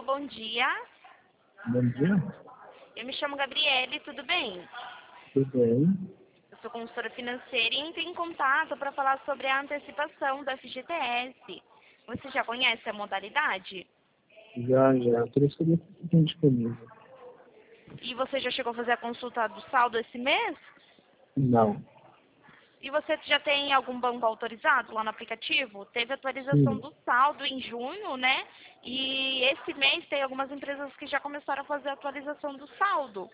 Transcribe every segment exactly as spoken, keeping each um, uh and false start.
Alô, bom dia. Bom dia, Eu me chamo Gabriele, tudo bem? tudo bem? Eu sou consultora financeira e entrei em contato para falar sobre a antecipação do F G T S. Você já conhece a modalidade? Já, já, por isso que eu estou disponível. E você já chegou a fazer a consulta do saldo esse mês? Não, E você já tem algum banco autorizado lá no aplicativo? Teve atualização sim, do saldo em junho, né? E esse mês tem algumas empresas que já começaram a fazer a atualização do saldo.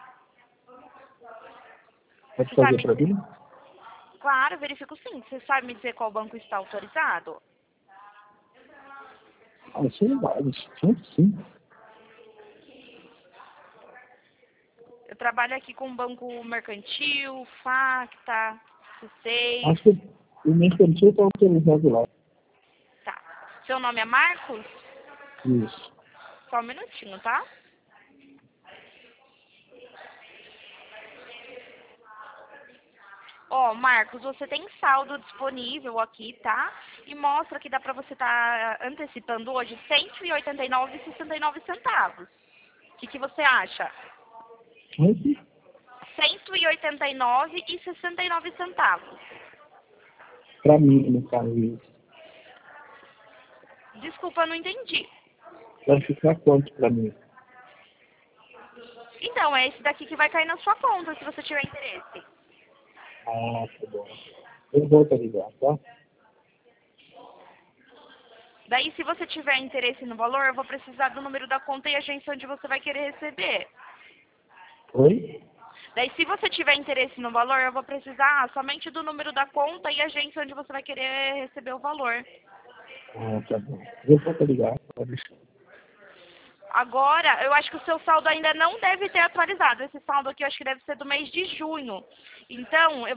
pode Você fazer sabe para dizer? mim? Claro, verifico sim. Você sabe me dizer qual banco está autorizado? Ah, são vários, sempre sim. Eu trabalho aqui com banco mercantil, Facta, C seis. Acho que o mercantil está autorizado lá. Tá. Seu nome é Marcos? Isso. Só um minutinho, tá? Ó, Marcos, você tem saldo disponível aqui, tá? E mostra que dá pra você estar antecipando hoje cento e oitenta e nove e sessenta e nove centavos. O que, que você acha? Mas, cento e oitenta e nove e sessenta e nove centavos. para mim, no caso, isso. Desculpa, não entendi. Vai ficar quanto para mim? Então, é esse daqui que vai cair na sua conta, se você tiver interesse. Ah, tá bom. Eu vou te ligar, tá? Daí, se você tiver interesse no valor, eu vou precisar do número da conta e agência onde você vai querer receber. Oi? Daí, se você tiver interesse no valor, eu vou precisar somente do número da conta e agência onde você vai querer receber o valor. Ah, tá bom. Eu vou te ligar, pode deixar. Agora, eu acho que o seu saldo ainda não deve ter atualizado. Esse saldo aqui eu acho que deve ser do mês de junho. Então, eu